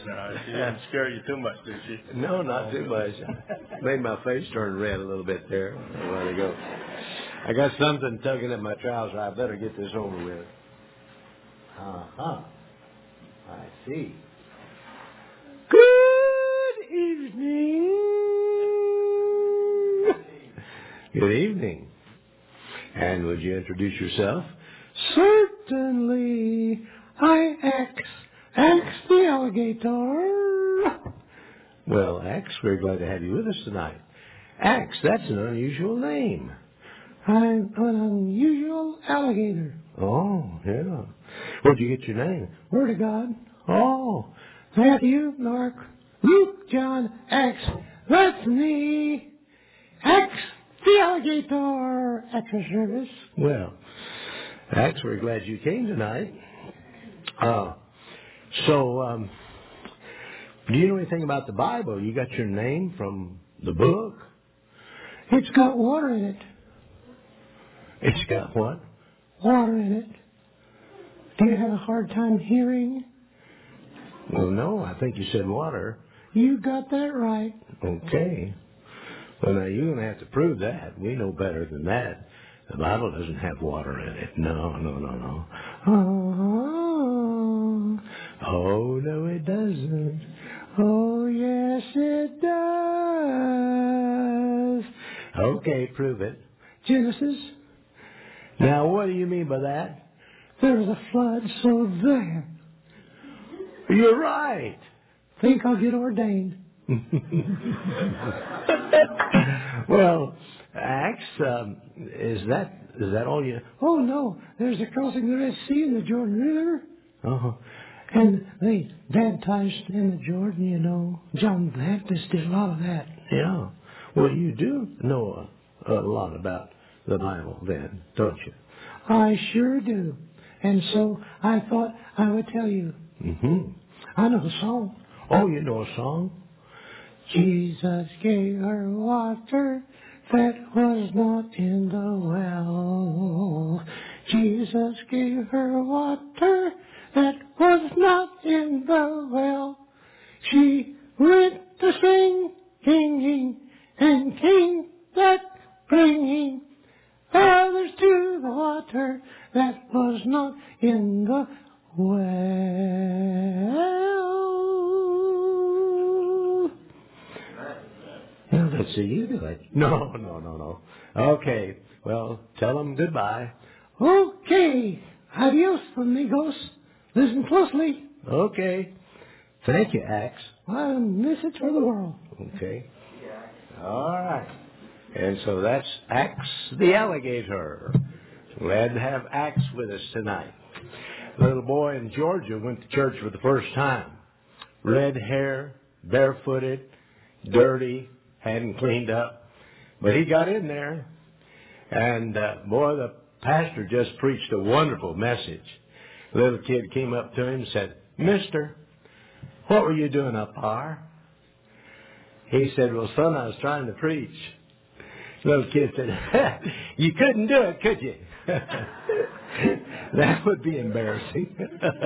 No, she didn't scare you too much, did she? No, not too much. Made my face turn red a little bit there a while ago. I got something tugging at my trouser. I better get this over with. Uh-huh. I see. Good evening. Good evening. And would you introduce yourself? Certainly. X the alligator. Well, X, we're glad to have you with us tonight. X, that's an unusual name. I'm an unusual alligator. Oh, yeah. Where'd you get your name? Word of God. Oh, Matthew, Mark, Luke, John, X. That's me. X, the alligator. Extra service. Well, X, we're glad you came tonight. Do you know anything about the Bible? You got your name from the book? It's got water in it. It's got what? Water in it. Do you have a hard time hearing? Well, no, I think you said water. You got that right. Okay. Well, now you're going to have to prove that. We know better than that. The Bible doesn't have water in it. No. Oh, no, it doesn't. Oh, yes, it does. Okay, prove it. Genesis. Now, what do you mean by that? There was a flood, so there. You're right. Think I'll get ordained. Well, Acts, is that all you... Oh, no. There's the crossing the Red Sea and the Jordan River. Uh-huh. And they baptized in the Jordan, you know. John the Baptist did a lot of that. Yeah. Well, you do know a lot about the Bible then, don't you? I sure do. And so I thought I would tell you. Mm-hmm. I know the song. Oh, you know a song? Jesus gave her water that was not in the well. Jesus gave her water that was not in the well. She went to singing and came back bringing others to the water that was not in the well. Now, let's see you do it. No. Okay, well, tell them goodbye. Okay. Adios, amigos. Listen closely. Okay. Thank you, Axe. I'll miss it for the world. Okay. All right. And so that's Axe the alligator. Glad to have Axe with us tonight. The little boy in Georgia went to church for the first time. Red hair, barefooted, dirty, hadn't cleaned up. But he got in there. And, boy, the pastor just preached a wonderful message. The little kid came up to him and said, Mister, what were you doing up there? He said, well, son, I was trying to preach. The little kid said, you couldn't do it, could you? That would be embarrassing.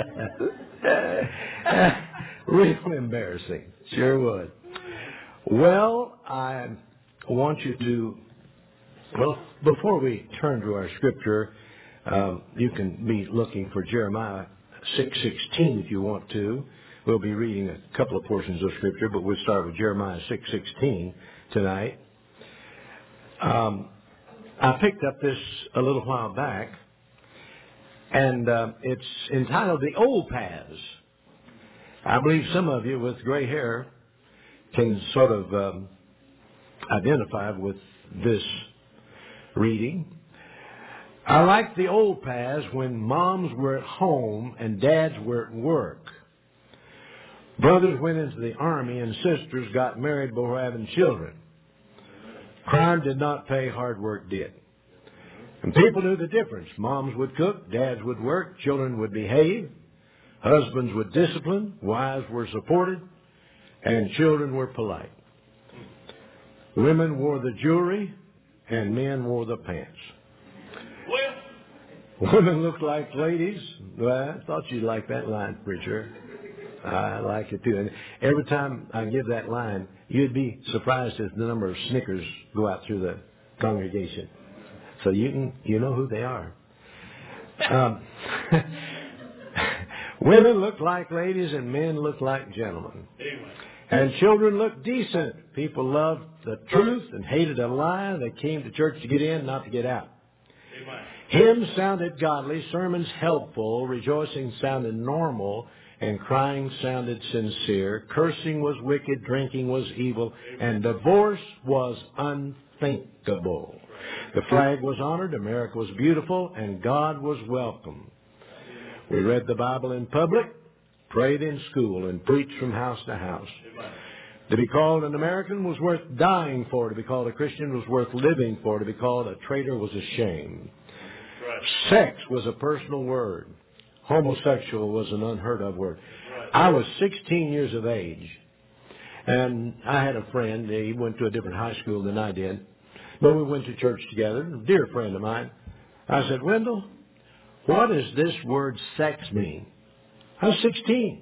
Real embarrassing. Sure would. Well, I want you to, before we turn to our scripture, you can be looking for Jeremiah 6:16 if you want to. We'll be reading a couple of portions of scripture, but we'll start with Jeremiah 6:16 tonight. I picked up this a little while back, and it's entitled The Old Paths. I believe some of you with gray hair can sort of identify with this reading. I like the old paths when moms were at home and dads were at work. Brothers went into the army and sisters got married before having children. Crime did not pay, hard work did. And people knew the difference. Moms would cook, dads would work, children would behave, husbands would discipline, wives were supported, and children were polite. Women wore the jewelry, and men wore the pants. Women looked like ladies. Well, I thought you'd like that line, preacher. I like it too. And every time I give that line, you'd be surprised at the number of snickers go out through the congregation. So you know who they are. Um, women look like ladies and men look like gentlemen. And children look decent. People loved the truth and hated a lie. They came to church to get in, not to get out. Hymns sounded godly, sermons helpful, rejoicing sounded normal, and crying sounded sincere. Cursing was wicked, drinking was evil, and divorce was unthinkable. The flag was honored, America was beautiful, and God was welcome. We read the Bible in public, prayed in school, and preached from house to house. To be called an American was worth dying for. To be called a Christian was worth living for. To be called a traitor was a shame. Sex was a personal word. Homosexual was an unheard of word. I was 16 years of age, and I had a friend. He went to a different high school than I did, but we went to church together. A dear friend of mine. I said, Wendell, what does this word sex mean? I was 16.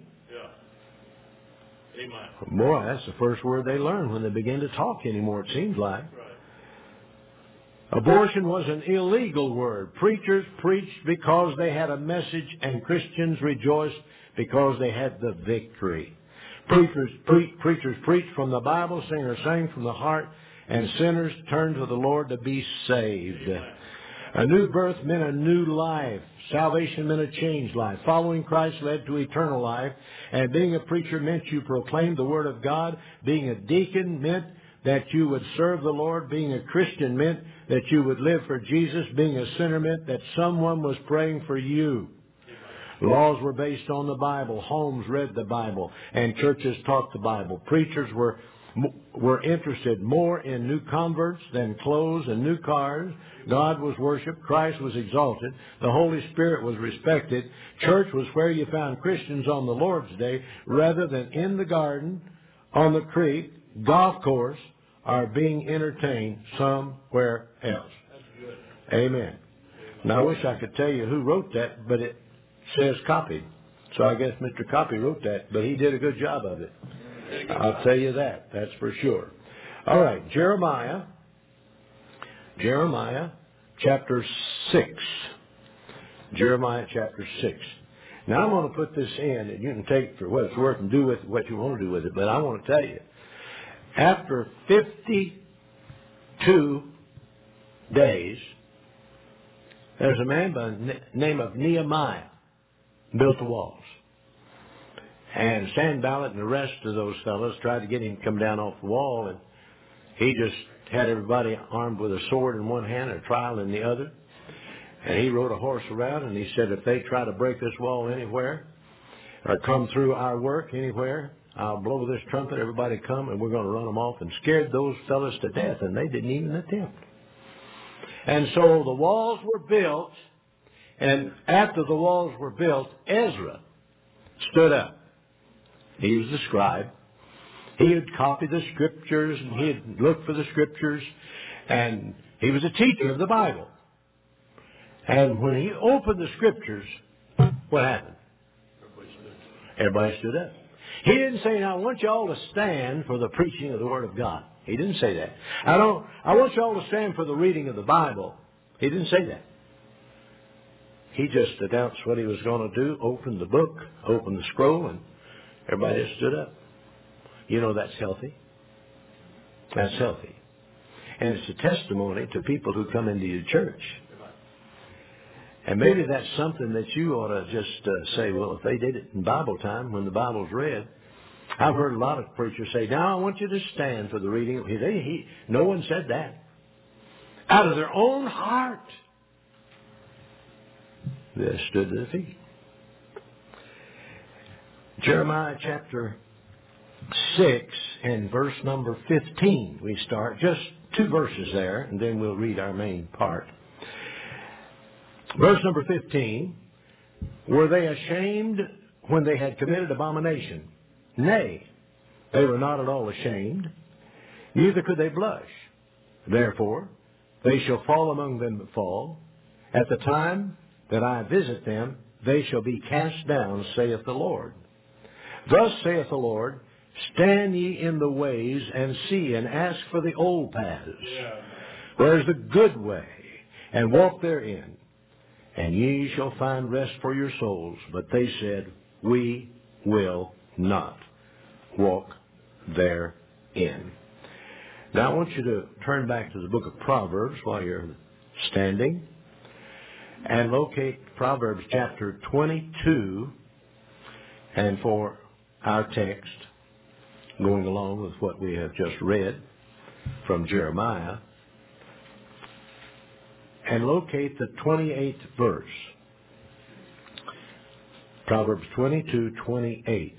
Boy, that's the first word they learn when they begin to talk anymore, it seems like. Abortion was an illegal word. Preachers preached because they had a message, and Christians rejoiced because they had the victory. Preachers preached from the Bible, singers sang from the heart, and sinners turned to the Lord to be saved. A new birth meant a new life. Salvation meant a changed life. Following Christ led to eternal life. And being a preacher meant you proclaimed the Word of God. Being a deacon meant that you would serve the Lord. Being a Christian meant that you would live for Jesus. Being a sinner meant that someone was praying for you. Laws were based on the Bible. Homes read the Bible. And churches taught the Bible. Preachers were interested more in new converts than clothes and new cars. God was worshipped. Christ was exalted. The Holy Spirit was respected. Church was where you found Christians on the Lord's Day rather than in the garden, on the creek, golf course, or being entertained somewhere else. Amen. Now, I wish I could tell you who wrote that, but it says copied. So I guess Mr. Copy wrote that, but he did a good job of it. I'll tell you that. That's for sure. All right, Jeremiah chapter 6. Jeremiah chapter 6. Now, I'm going to put this in, and you can take it for what it's worth and do with what you want to do with it. But I want to tell you, after 52 days, there's a man by the name of Nehemiah built the walls. And Sanballat and the rest of those fellows tried to get him to come down off the wall, and he just had everybody armed with a sword in one hand and a trowel in the other. And he rode a horse around, and he said, if they try to break this wall anywhere or come through our work anywhere, I'll blow this trumpet, everybody come, and we're going to run them off, and scared those fellows to death, and they didn't even attempt. And so the walls were built, and after the walls were built, Ezra stood up. He was the scribe. He had copied the scriptures, and he had looked for the scriptures, and he was a teacher of the Bible. And when he opened the scriptures, what happened? Everybody stood up. He didn't say, now I want you all to stand for the preaching of the Word of God. He didn't say that. I want you all to stand for the reading of the Bible. He didn't say that. He just announced what he was going to do, opened the book, opened the scroll, and everybody just stood up. You know, that's healthy. That's healthy. And it's a testimony to people who come into your church. And maybe that's something that you ought to just say, well, if they did it in Bible time when the Bible's read. I've heard a lot of preachers say, now I want you to stand for the reading. No one said that. Out of their own heart, they stood to their feet. Jeremiah chapter 6 and verse number 15. We start just 2 verses there, and then we'll read our main part. Verse number 15. Were they ashamed when they had committed abomination? Nay, they were not at all ashamed, neither could they blush. Therefore, they shall fall among them that fall. At the time that I visit them, they shall be cast down, saith the Lord. Thus saith the Lord, stand ye in the ways, and see, and ask for the old paths, where is the good way, and walk therein, and ye shall find rest for your souls. But they said, we will not walk therein. Now I want you to turn back to the book of Proverbs while you're standing, and locate Proverbs chapter 22, and for our text, going along with what we have just read from Jeremiah, and locate the 28th verse. Proverbs 22:28.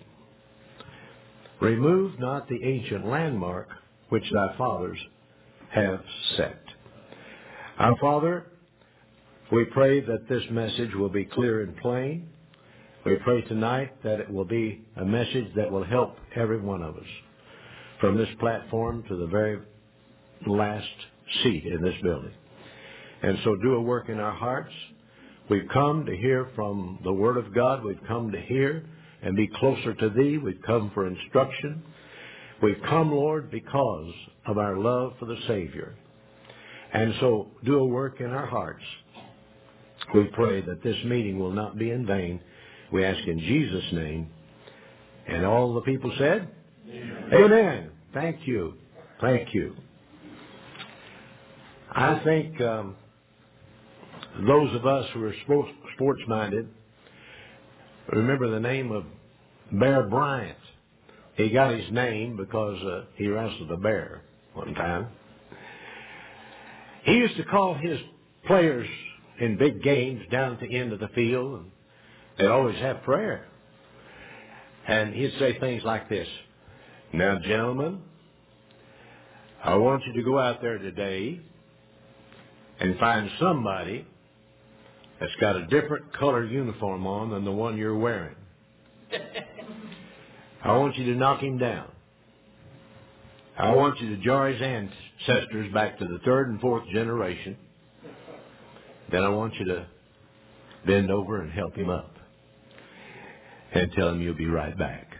Remove not the ancient landmark which thy fathers have set. Our Father, we pray that this message will be clear and plain. We pray tonight that it will be a message that will help every one of us, from this platform to the very last seat in this building. And so do a work in our hearts. We've come to hear from the Word of God. We've come to hear and be closer to Thee. We've come for instruction. We've come, Lord, because of our love for the Savior. And so do a work in our hearts. We pray that this meeting will not be in vain. We ask in Jesus' name. And all the people said, Amen. Amen. Thank you. Thank you. I think those of us who are sports-minded remember the name of Bear Bryant. He got his name because he wrestled a bear one time. He used to call his players in big games down at the end of the field, and they'd always have prayer. And he'd say things like this: now, gentlemen, I want you to go out there today and find somebody that's got a different color uniform on than the one you're wearing. I want you to knock him down. I want you to jar his ancestors back to the third and fourth generation. Then I want you to bend over and help him up and tell him you'll be right back.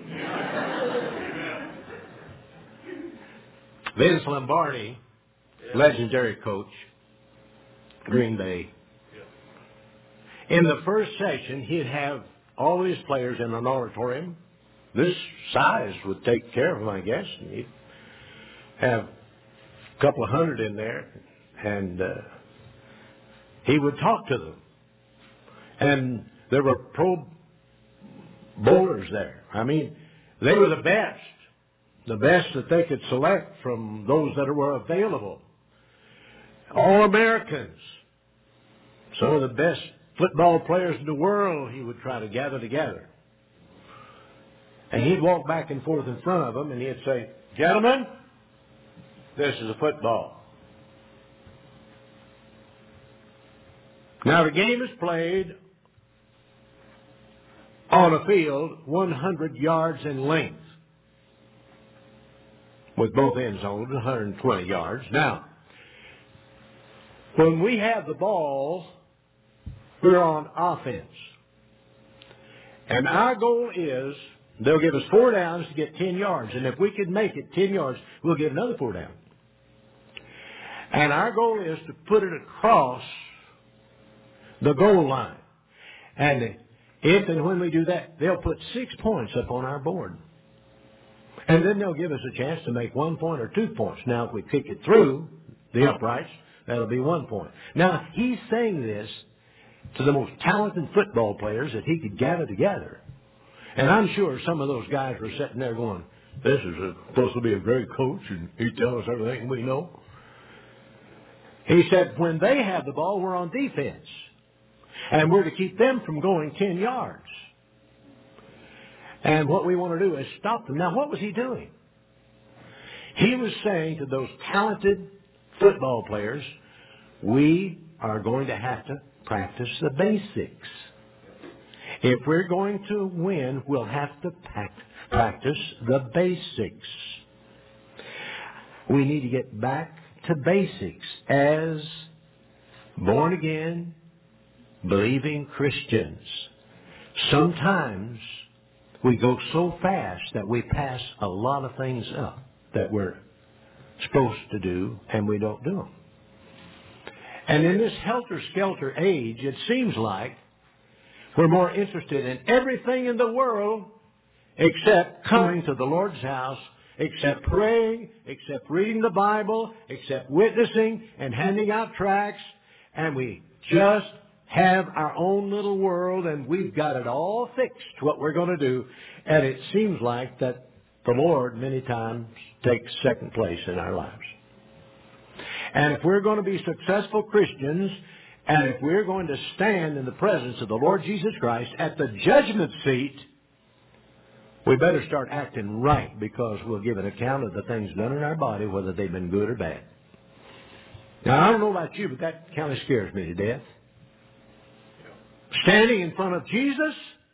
Vince Lombardi, legendary coach, Green Bay. In the first session, he'd have all his players in an auditorium. This size would take care of them, I guess. And he'd have a couple of hundred in there, and he would talk to them. And there were pro bowlers there. I mean, they were the best that they could select from those that were available. All Americans, some of the best football players in the world, he would try to gather together. And he'd walk back and forth in front of them, and he'd say, gentlemen, this is a football. Now, the game is played on a field 100 yards in length, with both end zones, 120 yards. Now, when we have the ball, we're on offense. And our goal is, they'll give us 4 downs to get 10 yards. And if we can make it 10 yards, we'll get another 4 down. And our goal is to put it across the goal line. And if and when we do that, they'll put 6 points up on our board. And then they'll give us a chance to make 1 point or 2 points. Now, if we kick it through the uprights, that'll be 1 point. Now, he's saying this to the most talented football players that he could gather together. And I'm sure some of those guys were sitting there going, this is supposed to be a great coach, and he tells us everything we know. He said, when they have the ball, we're on defense. And we're to keep them from going 10 yards. And what we want to do is stop them. Now, what was he doing? He was saying to those talented football players, we are going to have to practice the basics. If we're going to win, we'll have to practice the basics. We need to get back to basics as born-again, believing Christians. Sometimes We go so fast that we pass a lot of things up that we're supposed to do, and we don't do them. And in this helter-skelter age, it seems like we're more interested in everything in the world except coming to the Lord's house, except praying, except reading the Bible, except witnessing and handing out tracts, and we just have our own little world, and we've got it all fixed what we're going to do. And it seems like that the Lord many times takes second place in our lives. And if we're going to be successful Christians, and if we're going to stand in the presence of the Lord Jesus Christ at the judgment seat, we better start acting right, because we'll give an account of the things done in our body, whether they've been good or bad. Now, I don't know about you, but that kind of scares me to death. Standing in front of Jesus.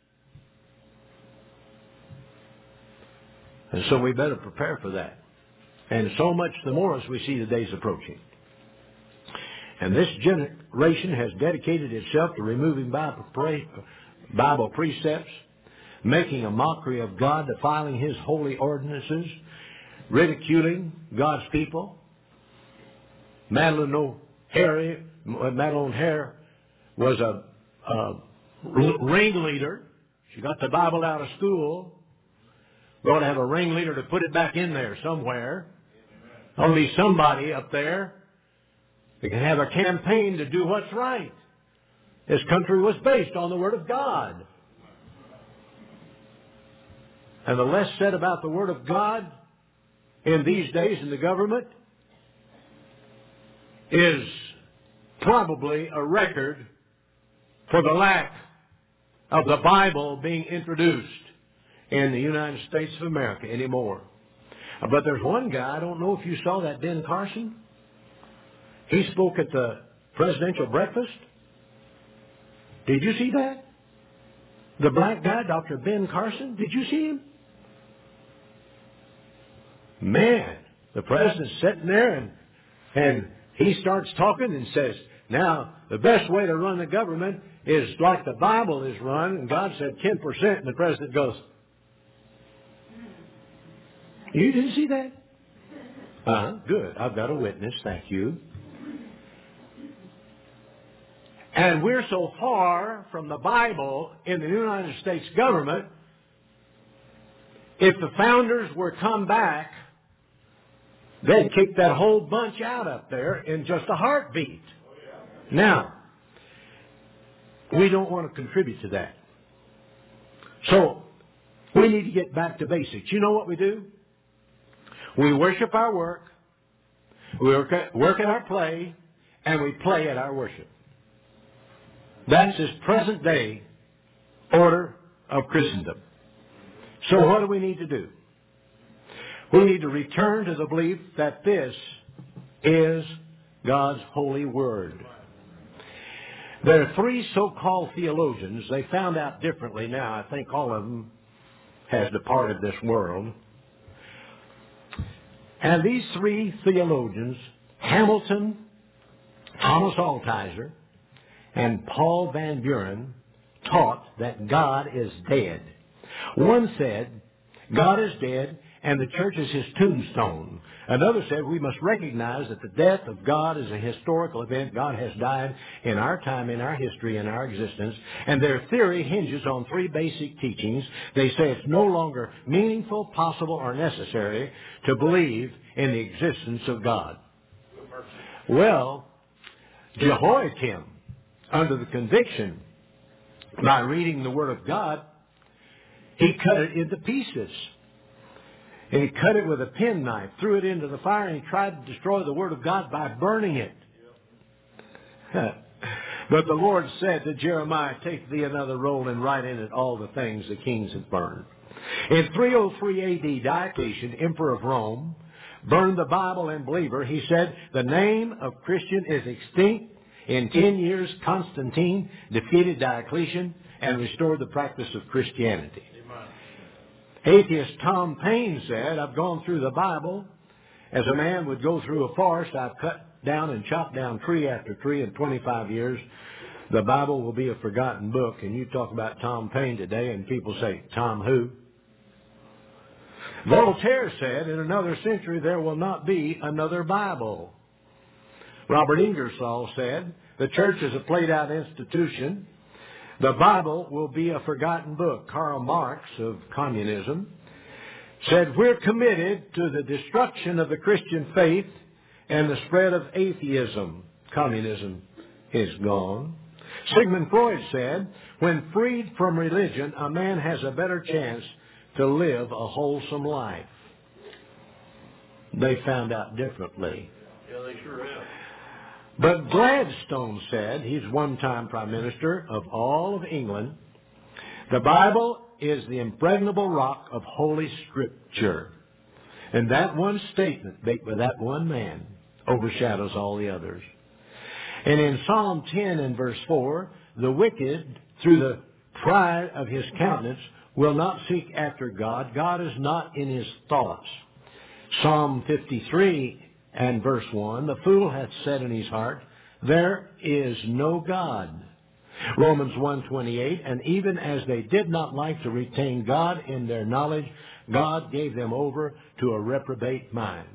And so we better prepare for that. And so much the more as we see the days approaching. And this generation has dedicated itself to removing Bible precepts, making a mockery of God, defiling His holy ordinances, ridiculing God's people. Madeline Hare was a ringleader. She got the Bible out of school. We're going to have a ringleader to put it back in there somewhere. There'll be somebody up there that can have a campaign to do what's right. This country was based on the Word of God. And the less said about the Word of God in these days in the government is probably a record for the lack of the Bible being introduced in the United States of America anymore. But there's one guy, I don't know if you saw that, Ben Carson. He spoke at the presidential breakfast. Did you see that? The black guy, Dr. Ben Carson. Did you see him? Man, the president's sitting there and he starts talking and says, now, the best way to run the government is like the Bible is run, and God said 10%, and the president goes, you didn't see that? Good. I've got a witness. Thank you. And we're so far from the Bible in the United States government, if the founders were to come back, they'd kick that whole bunch out up there in just a heartbeat. Now, we don't want to contribute to that. So, we need to get back to basics. You know what we do? We worship our work, we work at our play, and we play at our worship. That's his present day order of Christendom. So what do we need to do? We need to return to the belief that this is God's holy word. There are three so-called theologians. They found out differently now. I think all of them has departed this world. And these three theologians, Hamilton, Thomas Altizer, and Paul Van Buren, taught that God is dead. One said, God is dead and the church is his tombstone. Another said we must recognize that the death of God is a historical event. God has died in our time, in our history, in our existence. And their theory hinges on three basic teachings. They say it's no longer meaningful, possible, or necessary to believe in the existence of God. Well, Jehoiakim, under the conviction by reading the Word of God, he cut it into pieces. And he cut it with a penknife, threw it into the fire, and he tried to destroy the Word of God by burning it. But the Lord said to Jeremiah, take thee another roll and write in it all the things the kings have burned. In 303 A.D., Diocletian, emperor of Rome, burned the Bible and believer. He said, the name of Christian is extinct. In 10 years, Constantine defeated Diocletian and restored the practice of Christianity. Atheist Tom Paine said, I've gone through the Bible as a man would go through a forest. I've cut down and chopped down tree after tree in 25 years. The Bible will be a forgotten book. And you talk about Tom Paine today and people say, Tom who? Voltaire said, in another century there will not be another Bible. Robert Ingersoll said, the church is a played-out institution. The Bible will be a forgotten book. Karl Marx of communism said, we're committed to the destruction of the Christian faith and the spread of atheism. Communism is gone. Sigmund Freud said, when freed from religion, a man has a better chance to live a wholesome life. They found out differently. Yeah, they sure have. But Gladstone said, he's one-time Prime Minister of all of England, the Bible is the impregnable rock of Holy Scripture. And that one statement made by that one man overshadows all the others. And in Psalm 10 and verse 4, the wicked, through the pride of his countenance, will not seek after God. God is not in his thoughts. Psalm 53 and verse 1, the fool hath said in his heart, there is no God. Romans 1:28, and even as they did not like to retain God in their knowledge, God gave them over to a reprobate mind.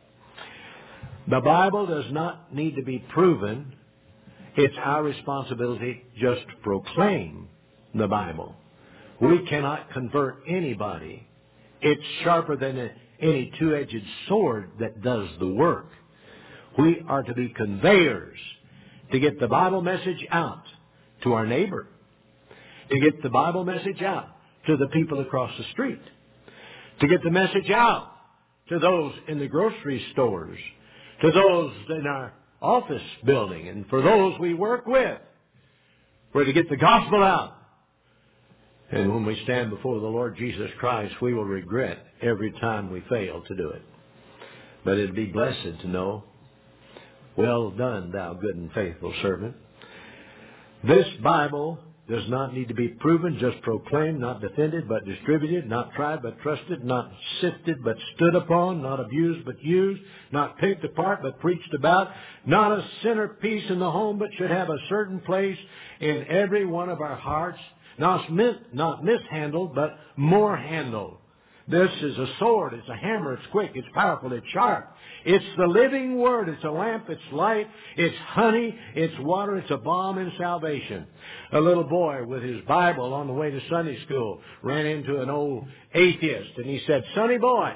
The Bible does not need to be proven. It's our responsibility just to proclaim the Bible. We cannot convert anybody. It's sharper than any two-edged sword that does the work. We are to be conveyors to get the Bible message out to our neighbor, to get the Bible message out to the people across the street, to get the message out to those in the grocery stores, to those in our office building, and for those we work with. We're to get the gospel out. And when we stand before the Lord Jesus Christ, we will regret every time we fail to do it. But it'd be blessed to know, well done, thou good and faithful servant. This Bible does not need to be proven, just proclaimed, not defended, but distributed, not tried, but trusted, not sifted, but stood upon, not abused, but used, not picked apart, but preached about, not a centerpiece in the home, but should have a certain place in every one of our hearts, not mishandled, but more handled. This is a sword, it's a hammer, it's quick, it's powerful, it's sharp. It's the living word, it's a lamp, it's light, it's honey, it's water, it's a balm in salvation. A little boy with his Bible on the way to Sunday school ran into an old atheist and he said, "Sonny boy,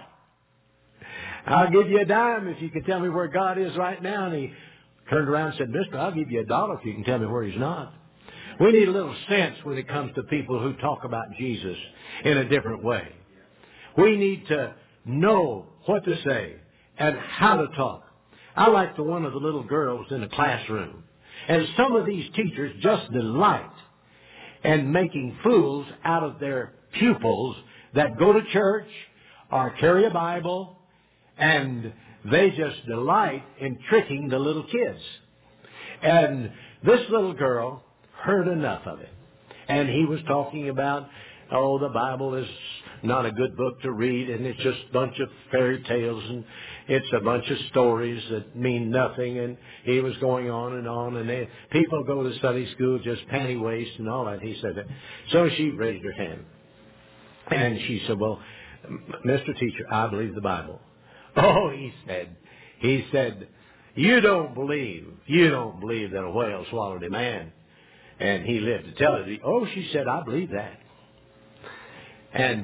I'll give you a dime if you can tell me where God is right now." And he turned around and said, "Mister, I'll give you $1 if you can tell me where he's not." We need a little sense when it comes to people who talk about Jesus in a different way. We need to know what to say and how to talk. I like the one of the little girls in the classroom. And some of these teachers just delight in making fools out of their pupils that go to church or carry a Bible, and they just delight in tricking the little kids. And this little girl heard enough of it. And he was talking about, oh, the Bible is not a good book to read, and it's just a bunch of fairy tales, and it's a bunch of stories that mean nothing. And he was going on, and people go to Sunday school just panty waist and all that. He said that. So she raised her hand, and she said, "Well, Mr. Teacher, I believe the Bible." "Oh," he said, you don't believe that a whale swallowed a man and he lived to tell it." "Oh," she said, "I believe that." And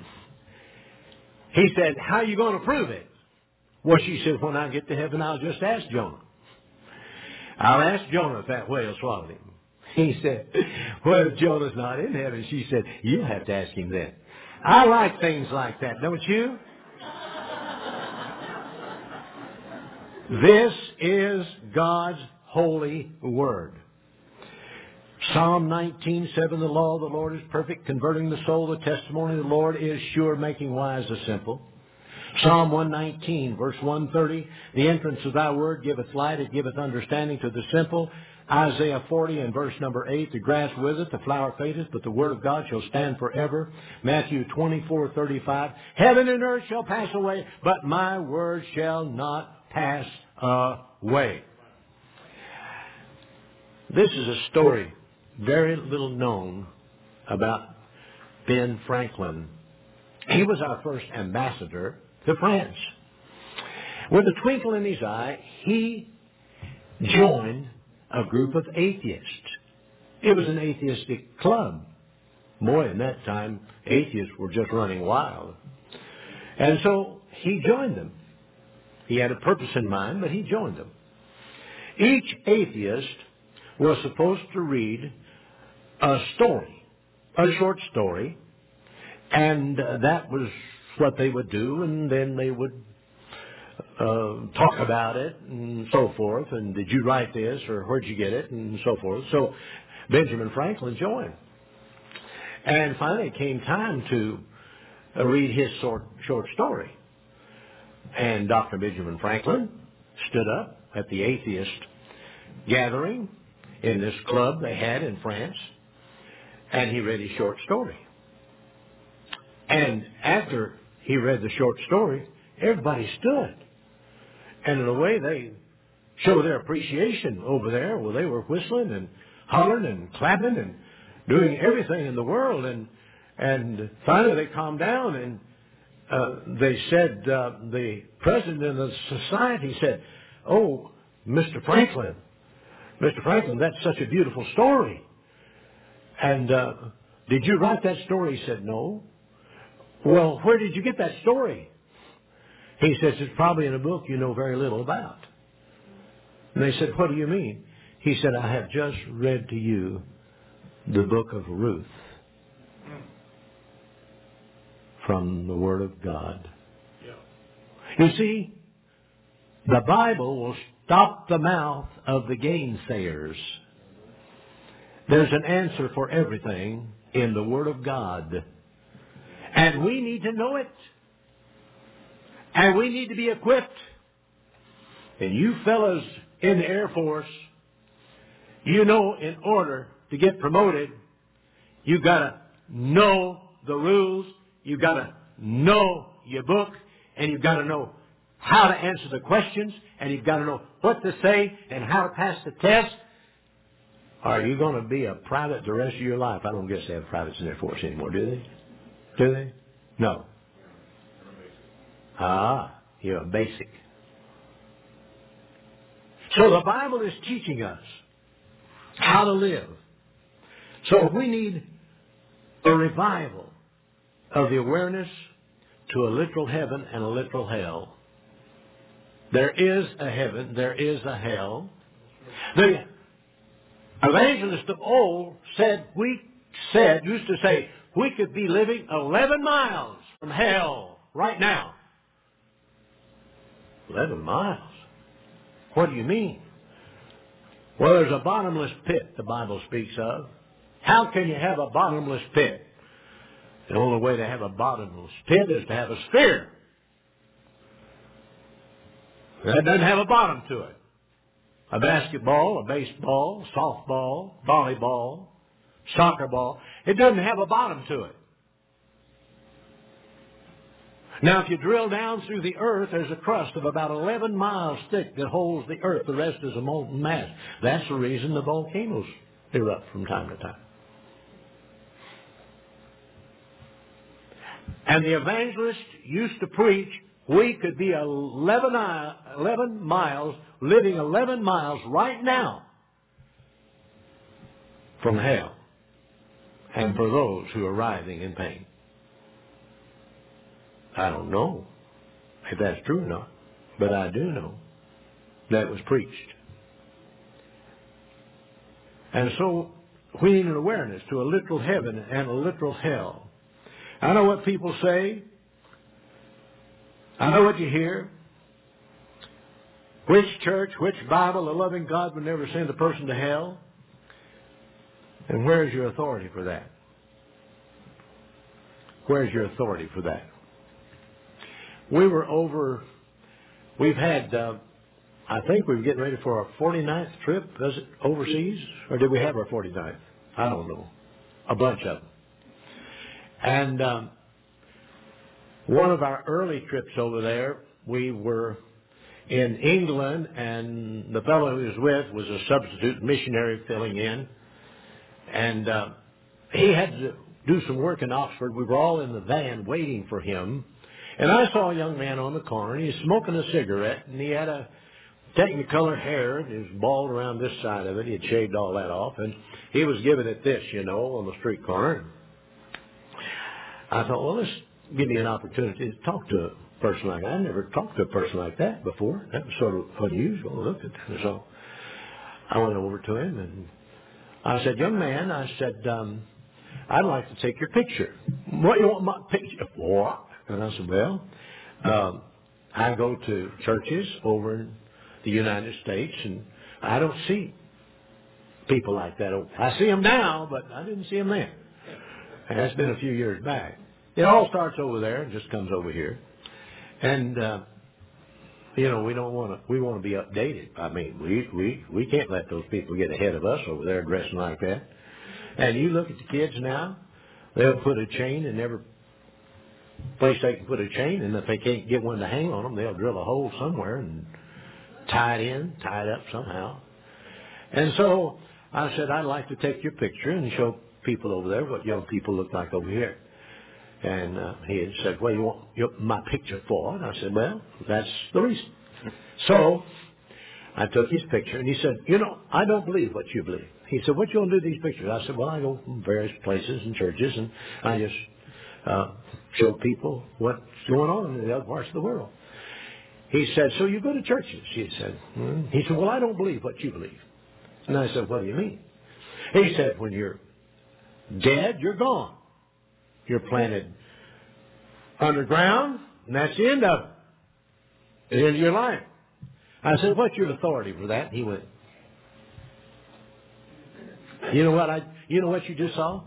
he said, "How are you going to prove it?" "Well," she said, "when I get to heaven, I'll just ask Jonah. I'll ask Jonah if that whale swallowed him." He said, "Well, if Jonah's not in heaven," she said, "you'll have to ask him then." I like things like that, don't you? This is God's holy word. Psalm 19:7, the law of the Lord is perfect, converting the soul. The testimony of the Lord is sure, making wise the simple. Psalm 119, verse 130, the entrance of thy word giveth light, it giveth understanding to the simple. Isaiah 40 and verse number 8, the grass withereth, the flower fadeth, but the word of God shall stand forever. Matthew 24:35, heaven and earth shall pass away, but my word shall not pass away. This is a story very little known about Ben Franklin. He was our first ambassador to France. With a twinkle in his eye, he joined a group of atheists. It was an atheistic club. Boy, in that time, atheists were just running wild. And so he joined them. He had a purpose in mind, but he joined them. Each atheist was supposed to read a story, a short story, and that was what they would do, and then they would talk about it and so forth, and did you write this, or where'd you get it, and so forth. So Benjamin Franklin joined. And finally it came time to read his short story. And Dr. Benjamin Franklin stood up at the atheist gathering in this club they had in France, and he read his short story. And after he read the short story, everybody stood. And in a way, they showed their appreciation over there. Well, they were whistling and hollering and clapping and doing everything in the world. And finally, they calmed down, and they said, the president of the society said, "Oh, Mr. Franklin, that's such a beautiful story. And did you write that story?" He said, "No." "Well, where did you get that story?" He says, "It's probably in a book you know very little about." And they said, "What do you mean?" He said, "I have just read to you the book of Ruth from the Word of God." Yeah. You see, the Bible will stop the mouth of the gainsayers. There's an answer for everything in the Word of God. And we need to know it. And we need to be equipped. And you fellas in the Air Force, you know, in order to get promoted, you've got to know the rules, you've got to know your book, and you've got to know how to answer the questions, and you've got to know what to say and how to pass the test. Are you going to be a private the rest of your life? I don't guess they have privates in the Air Force anymore, do they? Do they? No. You're a basic. So the Bible is teaching us how to live. So we need a revival of the awareness to a literal heaven and a literal hell. There is a heaven, there is a hell. The evangelists of old used to say, we could be living 11 miles from hell right now. 11 miles? What do you mean? Well, there's a bottomless pit the Bible speaks of. How can you have a bottomless pit? The only way to have a bottomless pit is to have a sphere. That doesn't have a bottom to it. A basketball, a baseball, softball, volleyball, soccer ball, it doesn't have a bottom to it. Now, if you drill down through the earth, there's a crust of about 11 miles thick that holds the earth. The rest is a molten mass. That's the reason the volcanoes erupt from time to time. And the evangelist used to preach, we could be 11 miles, living 11 miles right now from hell. And for those who are writhing in pain. I don't know if that's true or not, but I do know that was preached. And so we need an awareness to a literal heaven and a literal hell. I know what people say. I know what you hear. Which church, which Bible, a loving God would never send a person to hell? And where's your authority for that? Where's your authority for that? We've had, I think we were getting ready for our 49th trip, was it overseas? Or did we have our 49th? I don't know. A bunch of them. And one of our early trips over there, we were in England, and the fellow he was with was a substitute missionary filling in. And he had to do some work in Oxford. We were all in the van waiting for him. And I saw a young man on the corner, and he was smoking a cigarette, and he had a technicolor hair, and he was bald around this side of it. He had shaved all that off, and he was giving it this, on the street corner. I thought, well, this give me an opportunity to talk to a person like that. I never talked to a person like that before. That was sort of unusual to look at. So I went over to him, and I said, young man, I said, I'd like to take your picture. What, you want my picture for? And I said, well, I go to churches over in the United States, and I don't see people like that. I see them now, but I didn't see them then. And that's been a few years back. It all starts over there and just comes over here. And, we don't want to, we want to be updated. I mean, we can't let those people get ahead of us over there dressing like that. And you look at the kids now, they'll put a chain in every place they can put a chain, and if they can't get one to hang on them, they'll drill a hole somewhere and tie it up somehow. And so I said, I'd like to take your picture and show people over there what young people look like over here. And he had said, what do you want my picture for? And I said, well, that's the reason. So I took his picture, and he said, I don't believe what you believe. He said, what you want to do with these pictures? I said, well, I go from various places and churches, and I just show people what's going on in the other parts of the world. He said, so you go to churches? He said, He said, well, I don't believe what you believe. And I said, what do you mean? He said, when you're dead, you're gone. You're planted underground, and that's the end of it. The end of your life. I said, what's your authority for that? He went, you know what you just saw?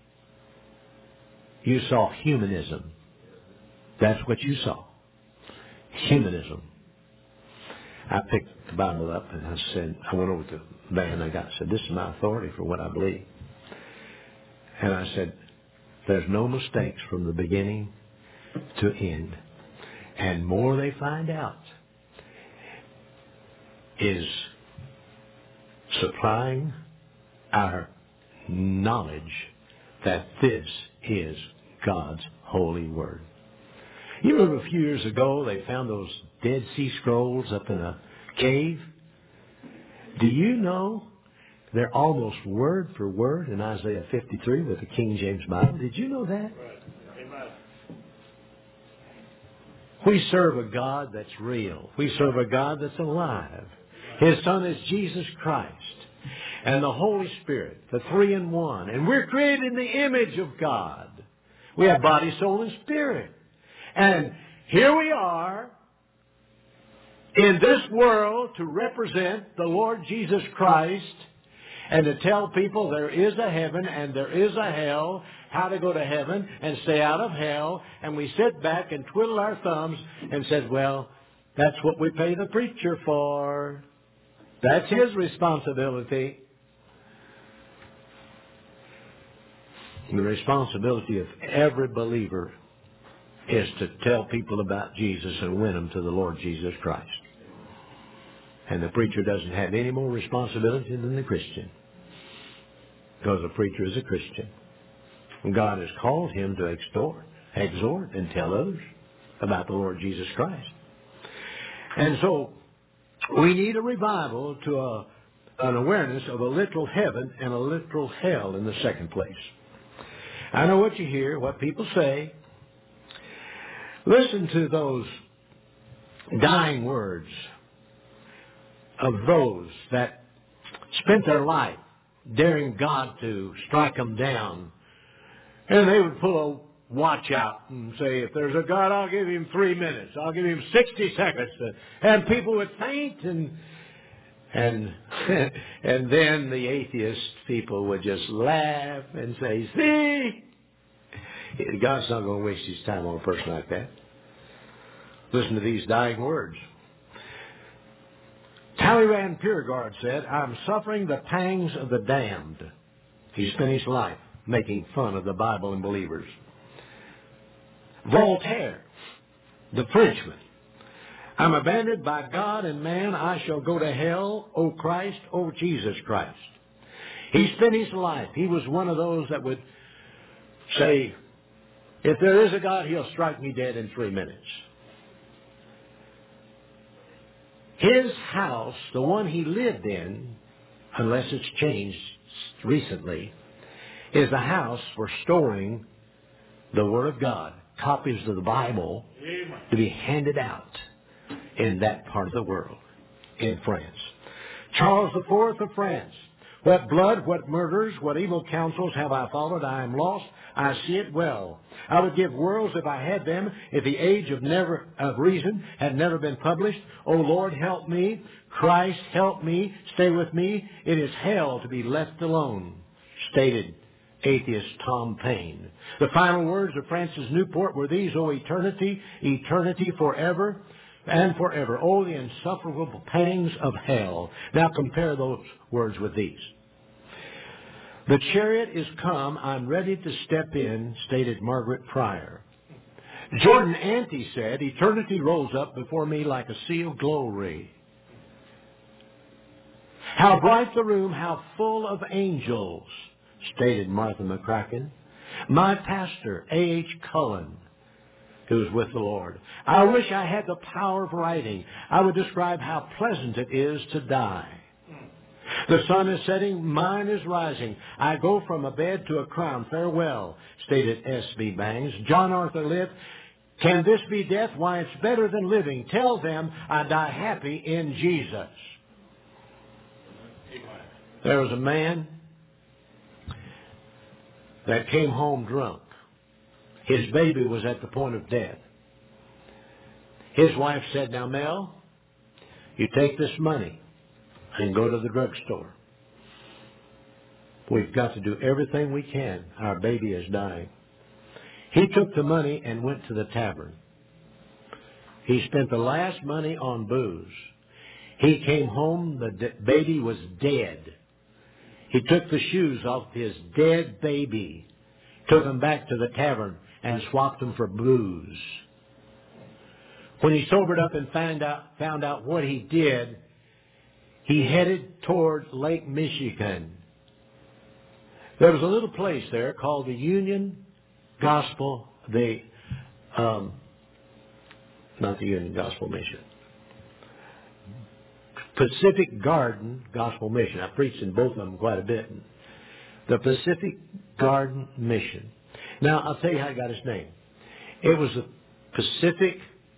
You saw humanism. That's what you saw. Humanism. I picked the Bible up and I went over to the van I said, this is my authority for what I believe. And I said, there's no mistakes from the beginning to end. And more they find out is supplying our knowledge that this is God's holy word. You remember a few years ago they found those Dead Sea Scrolls up in a cave? Do you know they're almost word for word in Isaiah 53 with the King James Bible? Did you know that? We serve a God that's real. We serve a God that's alive. His Son is Jesus Christ and the Holy Spirit, the three in one. And we're created in the image of God. We have body, soul, and spirit. And here we are in this world to represent the Lord Jesus Christ and to tell people there is a heaven and there is a hell, how to go to heaven and stay out of hell. And we sit back and twiddle our thumbs and says, well, that's what we pay the preacher for. That's his responsibility. The responsibility of every believer is to tell people about Jesus and win them to the Lord Jesus Christ. And the preacher doesn't have any more responsibility than the Christian, because the preacher is a Christian. And God has called him to exhort, and tell others about the Lord Jesus Christ. And so we need a revival to an awareness of a literal heaven and a literal hell in the second place. I know what you hear, what people say. Listen to those dying words of those that spent their life daring God to strike them down. And they would pull a watch out and say, if there's a God, I'll give him 3 minutes. I'll give him 60 seconds. And people would faint and then the atheist people would just laugh and say, see, God's not going to waste his time on a person like that. Listen to these dying words. Talleyrand Pierregard said, I'm suffering the pangs of the damned. He spent his life making fun of the Bible and believers. Voltaire, the Frenchman, I'm abandoned by God and man. I shall go to hell, O Christ, O Jesus Christ. He spent his life. He was one of those that would say, if there is a God, he'll strike me dead in 3 minutes. His house, the one he lived in, unless it's changed recently, is a house for storing the Word of God, copies of the Bible to be handed out in that part of the world, in France. Charles IV of France. What blood, what murders, what evil counsels have I followed? I am lost. I see it well. I would give worlds if I had them, if the age of reason had never been published. O Lord, help me. Christ, help me. Stay with me. It is hell to be left alone, stated atheist Tom Paine. The final words of Francis Newport were these: O eternity, eternity forever and forever. Oh, the insufferable pangs of hell. Now compare those words with these. The chariot is come, I'm ready to step in, stated Margaret Pryor. Jordan Ante said, eternity rose up before me like a sea of glory. How bright the room, how full of angels, stated Martha McCracken. My pastor, A.H. Cullen, who is with the Lord. I wish I had the power of writing. I would describe how pleasant it is to die. The sun is setting, mine is rising. I go from a bed to a crown. Farewell, stated S.B. Bangs. John Arthur lived. Can this be death? Why, it's better than living. Tell them I die happy in Jesus. There was a man that came home drunk. His baby was at the point of death. His wife said, now, Mel, you take this money and go to the drugstore. We've got to do everything we can. Our baby is dying. He took the money and went to the tavern. He spent the last money on booze. He came home, the baby was dead. He took the shoes off his dead baby, took him back to the tavern, and swapped them for booze. When he sobered up and found out what he did, he headed toward Lake Michigan. There was a little place there called the Union Gospel, not the Union Gospel Mission, Pacific Garden Gospel Mission. I preached in both of them quite a bit. The Pacific Garden Mission. Now, I'll tell you how it got its name. It was the Pacific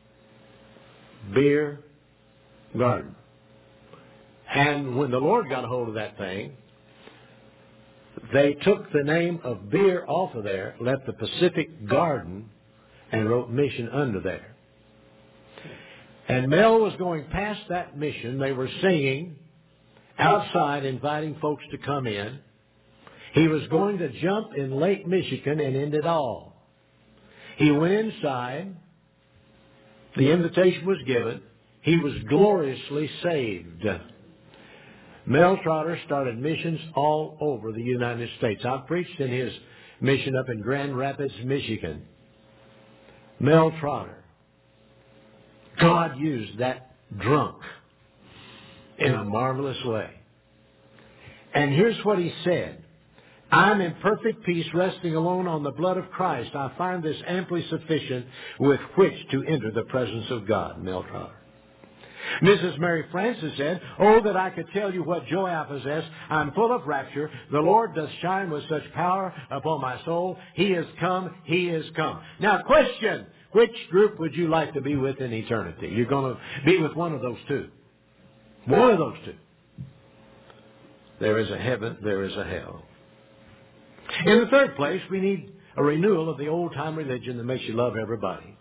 Beer Garden. And when the Lord got a hold of that thing, they took the name of beer off of there, left the Pacific Garden, and wrote mission under there. And Mel was going past that mission. They were singing outside, inviting folks to come in. He was going to jump in Lake Michigan and end it all. He went inside. The invitation was given. He was gloriously saved. Mel Trotter started missions all over the United States. I preached in his mission up in Grand Rapids, Michigan. Mel Trotter. God used that drunk in a marvelous way. And here's what he said. I'm in perfect peace, resting alone on the blood of Christ. I find this amply sufficient with which to enter the presence of God. Mel Trotter. Mrs. Mary Frances said, oh, that I could tell you what joy I possess. I'm full of rapture. The Lord doth shine with such power upon my soul. He is come. He is come. Now, question. Which group would you like to be with in eternity? You're going to be with one of those two. One of those two. There is a heaven. There is a hell. In the third place, we need a renewal of the old-time religion that makes you love everybody.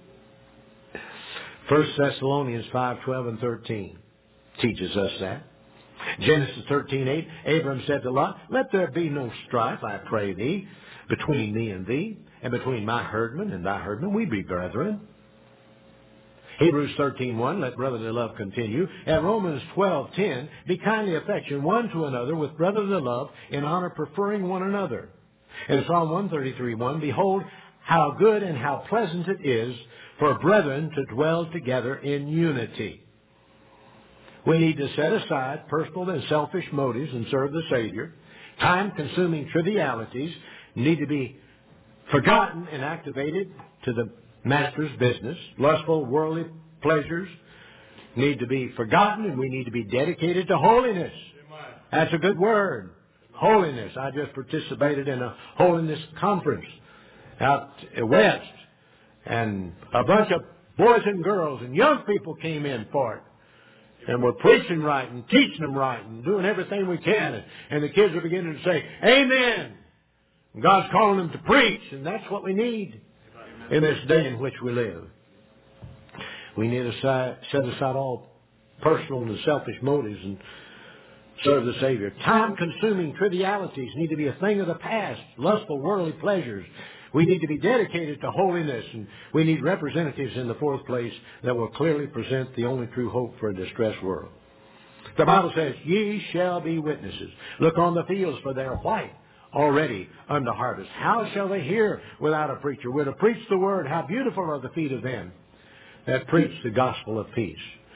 1 Thessalonians 5:12 and 13 teaches us that. Genesis 13:8, Abram said to Lot, let there be no strife, I pray thee, between me and thee, and between my herdmen and thy herdmen, we be brethren. Hebrews 13:1, let brotherly love continue. And Romans 12:10, be kindly affectioned one to another with brotherly love, in honor preferring one another. And Psalm 133:1, behold, how good and how pleasant it is for brethren to dwell together in unity. We need to set aside personal and selfish motives and serve the Savior. Time-consuming trivialities need to be forgotten and activated to the Master's business. Lustful, worldly pleasures need to be forgotten, and we need to be dedicated to holiness. That's a good word. Holiness. I just participated in a holiness conference out west, and a bunch of boys and girls and young people came in for it. And we're preaching right and teaching them right and doing everything we can. And the kids are beginning to say, Amen. And God's calling them to preach, and that's what we need in this day in which we live. We need to set aside all personal and selfish motives and serve the Savior. Time-consuming trivialities need to be a thing of the past. Lustful, worldly pleasures. We need to be dedicated to holiness, and we need representatives in the fourth place that will clearly present the only true hope for a distressed world. The Bible says, Ye shall be witnesses. Look on the fields, for they are white already unto harvest. How shall they hear without a preacher? We're to preach the word. How beautiful are the feet of them that preach the gospel of peace.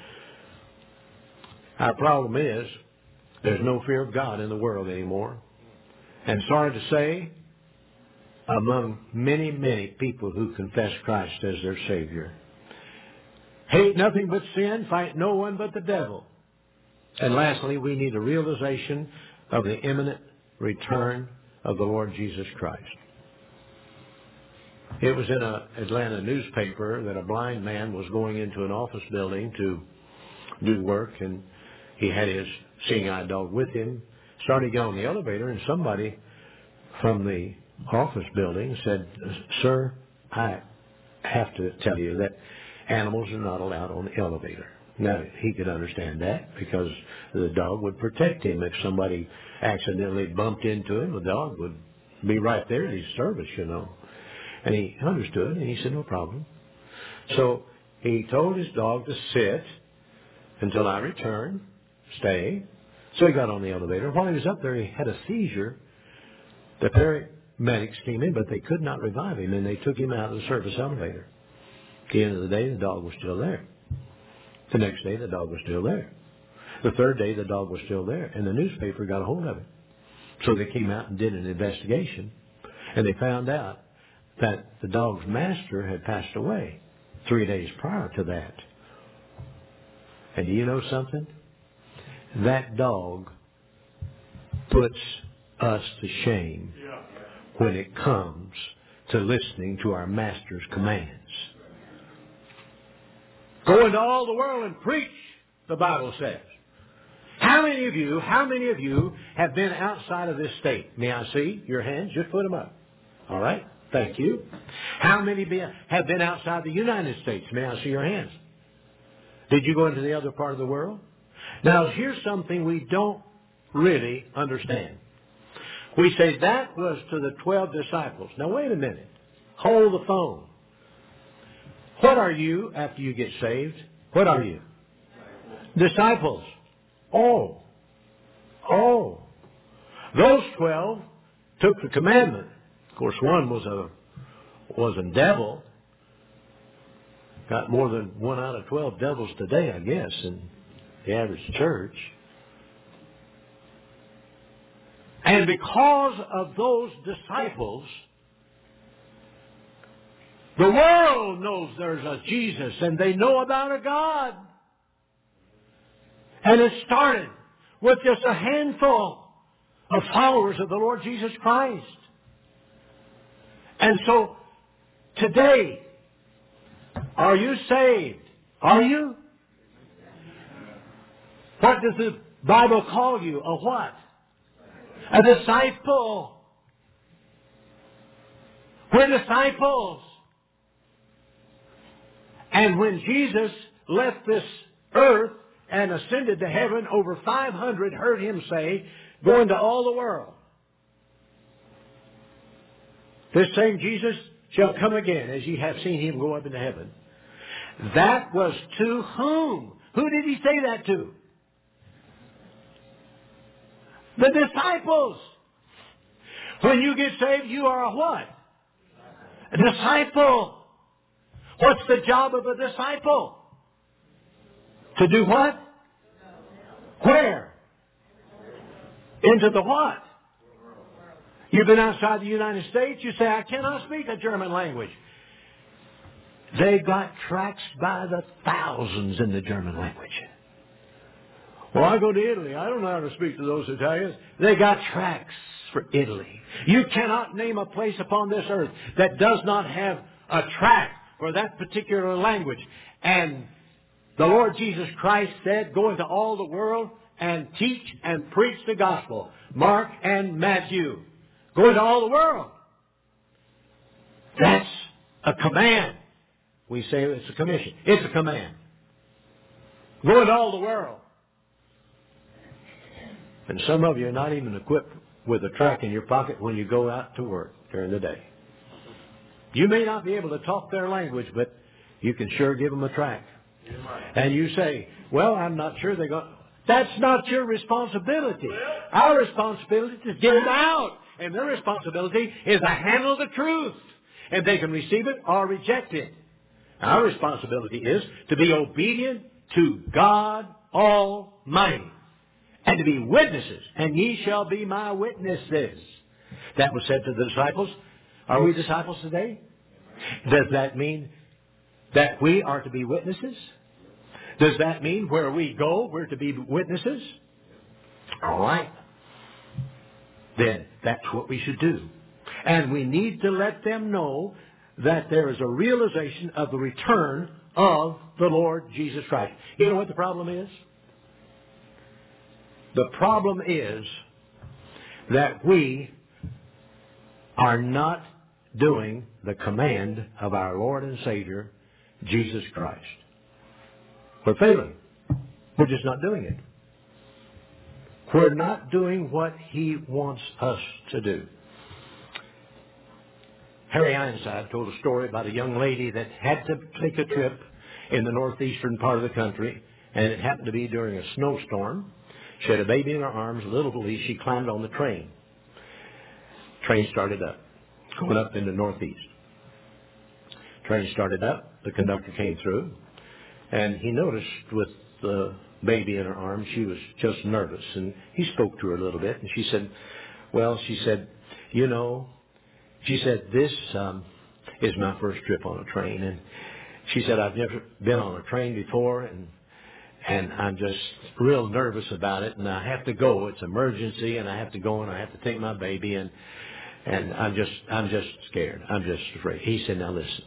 Our problem is, there's no fear of God in the world anymore. And sorry to say, among many, many people who confess Christ as their Savior. Hate nothing but sin, fight no one but the devil. And lastly, we need a realization of the imminent return of the Lord Jesus Christ. It was in an Atlanta newspaper that a blind man was going into an office building to do work, and he had his seeing eye dog with him. Started to get on the elevator, and somebody from the office building said, Sir, I have to tell you that animals are not allowed on the elevator. Now, he could understand that because the dog would protect him. If somebody accidentally bumped into him, the dog would be right there at his service, you know. And he understood, and he said, no problem. So he told his dog to sit until I return, stay. So he got on the elevator. While he was up there, he had a seizure. The paramedics came in, but they could not revive him, and they took him out of the service elevator. At the end of the day, the dog was still there. The next day, the dog was still there. The third day, the dog was still there, and the newspaper got a hold of it. So they came out and did an investigation, and they found out that the dog's master had passed away 3 days prior to that. And do you know something? That dog puts us to shame when it comes to listening to our master's commands. Go into all the world and preach, the Bible says. How many of you have been outside of this state? May I see your hands? Just put them up. All right. Thank you. How many have been outside the United States? May I see your hands? Did you go into the other part of the world? Now, here's something we don't really understand. We say that was to the 12 disciples. Now, wait a minute. Hold the phone. What are you after you get saved? What are you? Disciples. Oh. Those 12 took the commandment. Of course, one was a devil. Got more than 1 out of 12 devils today, I guess, in the average church. And because of those disciples, the world knows there's a Jesus, and they know about a God. And it started with just a handful of followers of the Lord Jesus Christ. And so, today, are you saved? Are you? What does the Bible call you? A what? A disciple. We're disciples. And when Jesus left this earth and ascended to heaven, over 500 heard him say, go into all the world. This same Jesus shall come again as ye have seen him go up into heaven. That was to whom? Who did he say that to? The disciples. When you get saved, you are a what? A disciple. What's the job of a disciple? To do what? Where? Into the what? You've been outside the United States, you say, I cannot speak a German language. They've got tracts by the thousands in the German language. Well, I go to Italy. I don't know how to speak to those Italians. They got tracts for Italy. You cannot name a place upon this earth that does not have a tract for that particular language. And the Lord Jesus Christ said, go into all the world and teach and preach the gospel. Mark and Matthew. Go into all the world. That's a command. We say it's a commission. It's a command. Go into all the world. And some of you are not even equipped with a tract in your pocket when you go out to work during the day. You may not be able to talk their language, but you can sure give them a tract. And you say, well, I'm not sure they're going. That's not your responsibility. Our responsibility is to get them out. And their responsibility is to handle the truth. And they can receive it or reject it. Our responsibility is to be obedient to God Almighty. And to be witnesses. And ye shall be my witnesses. That was said to the disciples. Are we disciples today? Does that mean that we are to be witnesses? Does that mean where we go, we're to be witnesses? All right. Then that's what we should do. And we need to let them know that there is a realization of the return of the Lord Jesus Christ. You know what the problem is? The problem is that we are not doing the command of our Lord and Savior, Jesus Christ. We're failing. We're just not doing it. We're not doing what He wants us to do. Harry Ironside told a story about a young lady that had to take a trip in the northeastern part of the country, and it happened to be during a snowstorm. She had a baby in her arms, literally. She climbed on the train. Train started up, going up in the northeast. Train started up. The conductor came through, and he noticed with the baby in her arms, she was just nervous. And he spoke to her a little bit, and she said, this is my first trip on a train. And she said, I've never been on a train before, and I'm just real nervous about it, and I have to go. It's emergency, and I have to go, and I have to take my baby, and I'm just scared. I'm just afraid. He said, now listen,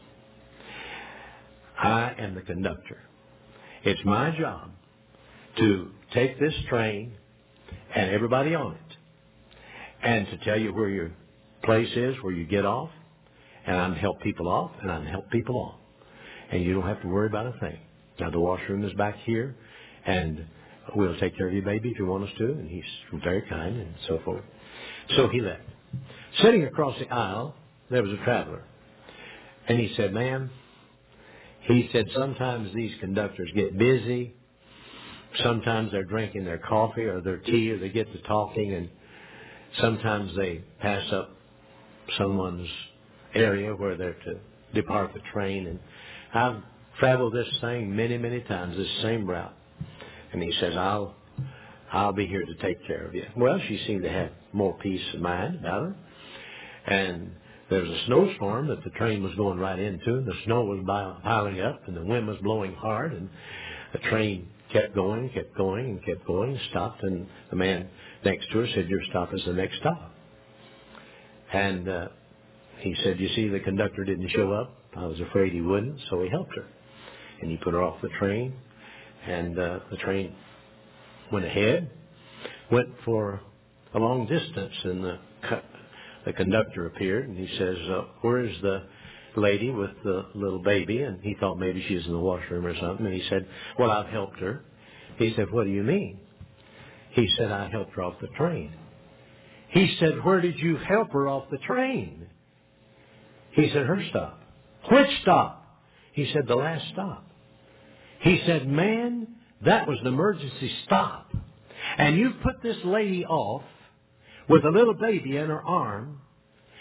I am the conductor. It's my job to take this train and everybody on it and to tell you where your place is, where you get off, and I'm to help people off, and I'm to help people on. And you don't have to worry about a thing. Now, the washroom is back here, and we'll take care of your baby if you want us to. And he's very kind and so forth. So he left. Sitting across the aisle, there was a traveler. And he said, ma'am, he said, sometimes these conductors get busy. Sometimes they're drinking their coffee or their tea, or they get to talking, and sometimes they pass up someone's area where they're to depart the train. And I've traveled this thing many, many times, this same route. And he says, I'll be here to take care of you. Well, she seemed to have more peace of mind about her. And there was a snowstorm that the train was going right into, and the snow was piling up, and the wind was blowing hard, and the train kept going, and stopped, and the man next to her said, your stop is the next stop. And he said, you see, the conductor didn't show up. I was afraid he wouldn't, so he helped her. And he put her off the train, and the train went ahead, went for a long distance, and the conductor appeared, and he says, where's the lady with the little baby? And he thought maybe she was in the washroom or something, and he said, well, I've helped her. He said, what do you mean? He said, I helped her off the train. He said, where did you help her off the train? He said, her stop. Which stop? He said, the last stop. He said, man, that was an emergency stop. And you put this lady off with a little baby in her arm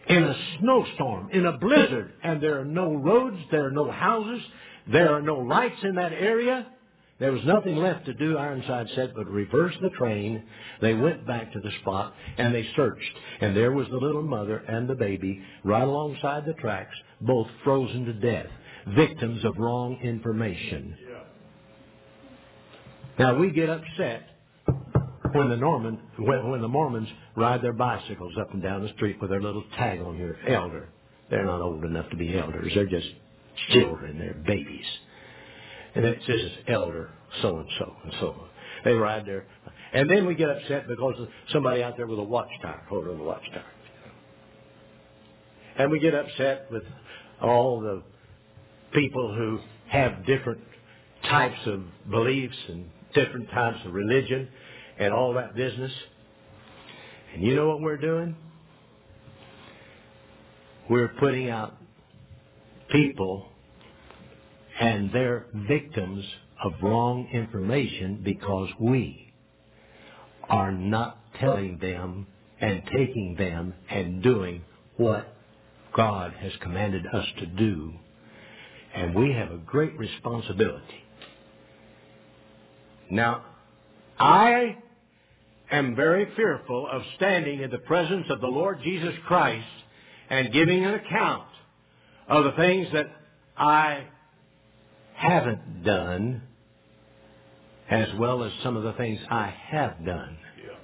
in a snowstorm, in a blizzard, and there are no roads, there are no houses, there are no lights in that area. There was nothing left to do, Ironside said, but reverse the train. They went back to the spot, and they searched. And there was the little mother and the baby right alongside the tracks, both frozen to death, victims of wrong information. Now, we get upset when the Mormons ride their bicycles up and down the street with their little tag on here, elder. They're not old enough to be elders. They're just children. They're babies. And it says elder so-and-so and so on. They ride there. And then we get upset because of somebody out there with a watchtower, holding a watchtower. And we get upset with all the people who have different types of beliefs and different types of religion and all that business. And you know what we're doing? We're putting out people, and they're victims of wrong information because we are not telling them and taking them and doing what God has commanded us to do. And we have a great responsibility. Now, I am very fearful of standing in the presence of the Lord Jesus Christ and giving an account of the things that I haven't done, as well as some of the things I have done.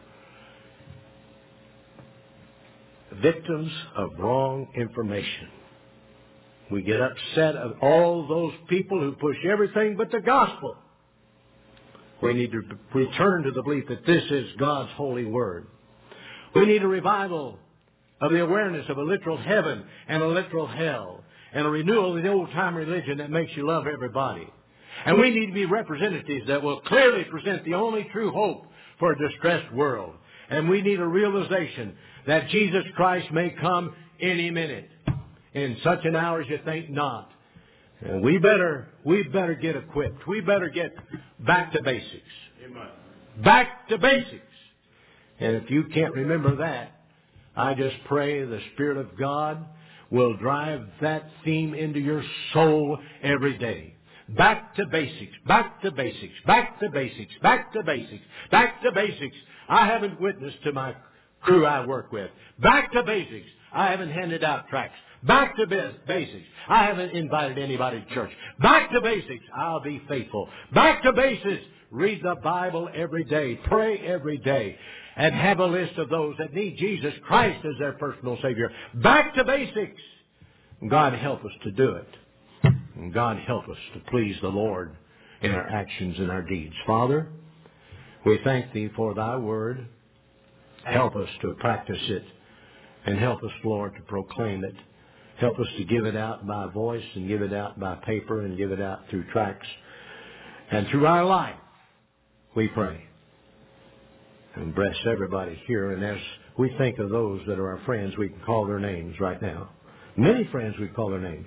Victims of wrong information. We get upset at all those people who push everything but the gospel. We need to return to the belief that this is God's holy word. We need a revival of the awareness of a literal heaven and a literal hell, and a renewal of the old-time religion that makes you love everybody. And we need to be representatives that will clearly present the only true hope for a distressed world. And we need a realization that Jesus Christ may come any minute. In such an hour as you think not. And we better get equipped. We better get back to basics. Amen. Back to basics. And if you can't remember that, I just pray the Spirit of God will drive that theme into your soul every day. Back to basics, back to basics, back to basics, back to basics, back to basics. I haven't witnessed to my crew I work with. Back to basics. I haven't handed out tracts. Back to basics. I haven't invited anybody to church. Back to basics. I'll be faithful. Back to basics. Read the Bible every day. Pray every day. And have a list of those that need Jesus Christ as their personal Savior. Back to basics. God help us to do it. And God help us to please the Lord in our actions and our deeds. Father, we thank Thee for Thy Word. Help us to practice it. And help us, Lord, to proclaim it. Help us to give it out by voice and give it out by paper and give it out through tracts. And through our life, we pray. And bless everybody here. And as we think of those that are our friends, we can call their names right now. Many friends we call their names.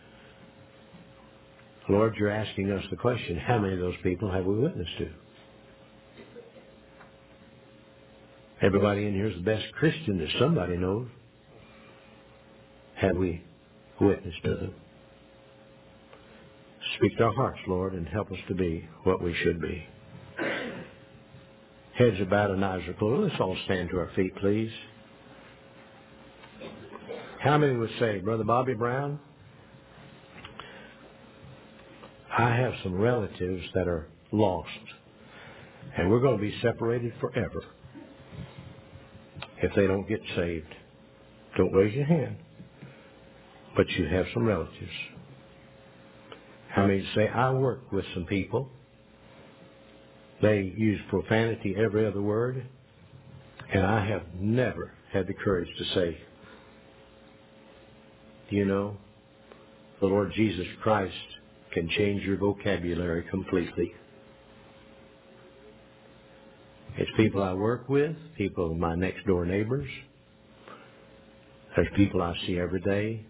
Lord, you're asking us the question, how many of those people have we witnessed to? Everybody in here is the best Christian that somebody knows. Have we witnessed to them? Speak to our hearts, Lord, and help us to be what we should be. Heads are bowed and eyes are closed. Let's all stand to our feet, please. How many would say, Brother Bobby Brown, I have some relatives that are lost, and we're going to be separated forever if they don't get saved? Don't raise your hand. But you have some relatives. How many say, I work with some people. They use profanity every other word. And I have never had the courage to say, you know, the Lord Jesus Christ can change your vocabulary completely. It's people I work with, people, my next door neighbors. There's people I see every day.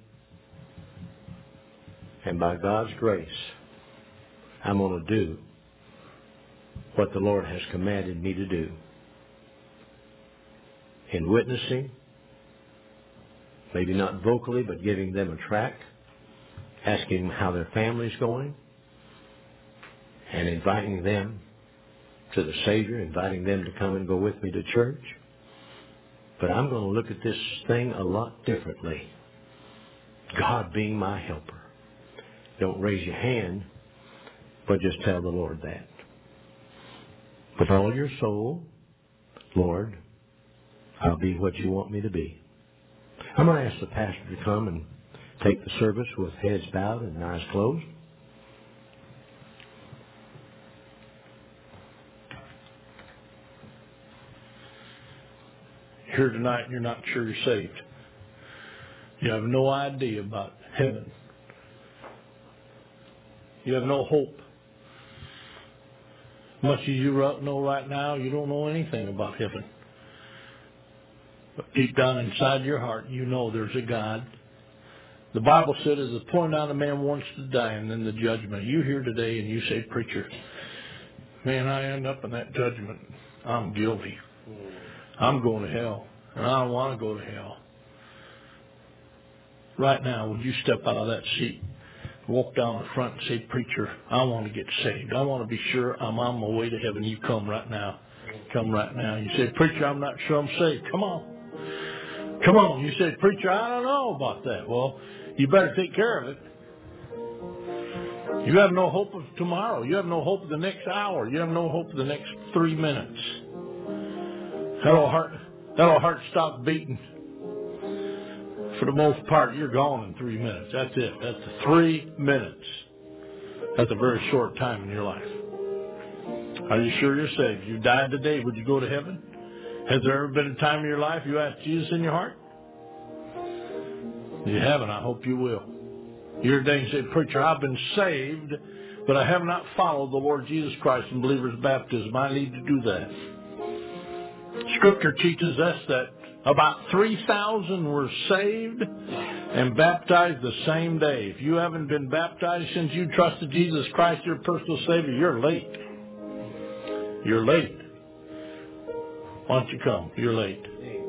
And by God's grace, I'm going to do what the Lord has commanded me to do. In witnessing maybe not vocally, but giving them a tract, asking them how their family's going, and inviting them to the Savior, inviting them to come and go with me to church. But I'm going to look at this thing a lot differently. God being my helper. Don't raise your hand, but just tell the Lord that. With all your soul, Lord, I'll be what you want me to be. I'm going to ask the pastor to come and take the service with heads bowed and eyes closed. Here tonight, you're not sure you're saved. You have no idea about heaven. You have no hope. Much as you know right now, you don't know anything about heaven. But deep down inside your heart, you know there's a God. The Bible said, as the point out a man wants to die and then the judgment. You here today and you say, preacher, man, I end up in that judgment. I'm guilty. I'm going to hell. And I don't want to go to hell. Right now, would you step out of that seat, walk down the front and say, preacher, I want to get saved. I want to be sure I'm on my way to heaven. You come right now. Come right now. You say, preacher, I'm not sure I'm saved. Come on. Come on. You say, preacher, I don't know about that. Well, you better take care of it. You have no hope of tomorrow. You have no hope of the next hour. You have no hope of the next 3 minutes. That'll heart stop beating. For the most part, you're gone in 3 minutes. That's it. That's 3 minutes. That's a very short time in your life. Are you sure you're saved? You died today. Would you go to heaven? Has there ever been a time in your life you asked Jesus in your heart? You haven't. I hope you will. You're today and say, preacher, I've been saved, but I have not followed the Lord Jesus Christ in believer's baptism. I need to do that. Scripture teaches us that about 3,000 were saved and baptized the same day. If you haven't been baptized since you trusted Jesus Christ, your personal Savior, you're late. You're late. Why don't you come? You're late.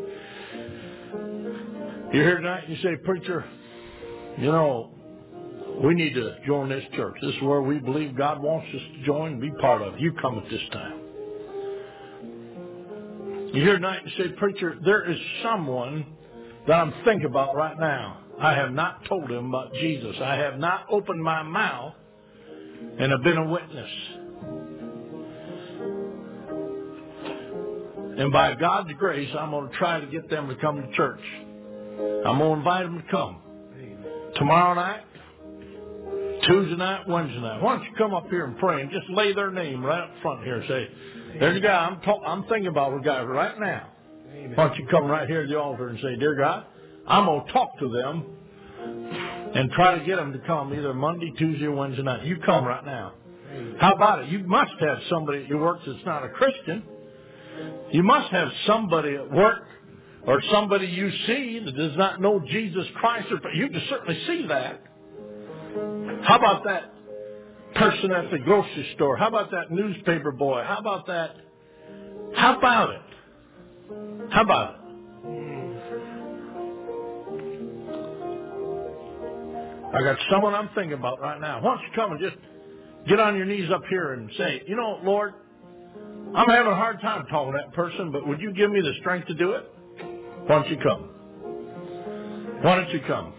You're here tonight and you say, preacher, you know, we need to join this church. This is where we believe God wants us to join and be part of. You come at this time. You're here tonight and say, preacher, there is someone that I'm thinking about right now. I have not told him about Jesus. I have not opened my mouth and have been a witness. And by God's grace, I'm going to try to get them to come to church. I'm going to invite them to come. Tomorrow night, Tuesday night, Wednesday night. Why don't you come up here and pray and just lay their name right up front here and say, there's a guy I'm thinking about a guy right now. Why don't you come right here to the altar and say, dear God, I'm going to talk to them and try to get them to come either Monday, Tuesday, or Wednesday night. You come right now. How about it? You must have somebody at your work that's not a Christian. You must have somebody at work or somebody you see that does not know Jesus Christ. You can certainly see that. How about that person at the grocery store? How about that newspaper boy? How about that? How about it? How about it? I got someone I'm thinking about right now. Why don't you come and just get on your knees up here and say, you know, Lord, I'm having a hard time talking to that person, but would you give me the strength to do it? Why don't you come? Why don't you come?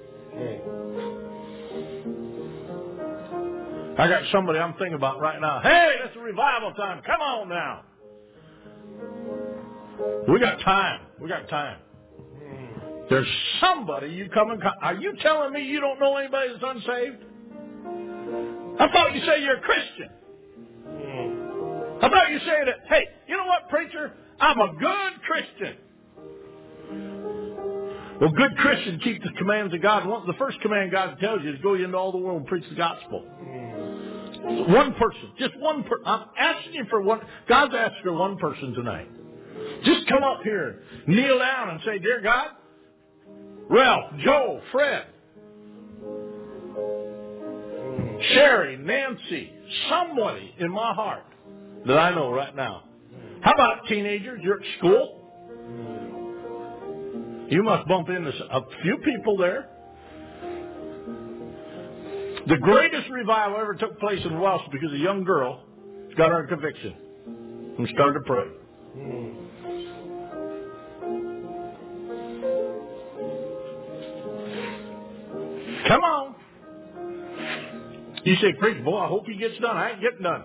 I got somebody I'm thinking about right now. Hey, it's a revival time. Come on now. We got time. We got time. There's somebody you come and... Are you telling me you don't know anybody that's unsaved? I thought you say you're a Christian. I thought you say that, hey, you know what, preacher? I'm a good Christian. Well, good Christians keep the commands of God. The first command God tells you is go into all the world and preach the gospel. One person. Just one person. I'm asking you for one. God's asking for one person tonight. Just come up here, kneel down and say, dear God, Ralph, Joe, Fred, Sherry, Nancy, somebody in my heart that I know right now. How about teenagers? You're at school. You must bump into a few people there. The greatest revival ever took place in Welsh because a young girl got her conviction and started to pray. Come on. You say, preach, boy, I hope he gets done. I ain't getting done.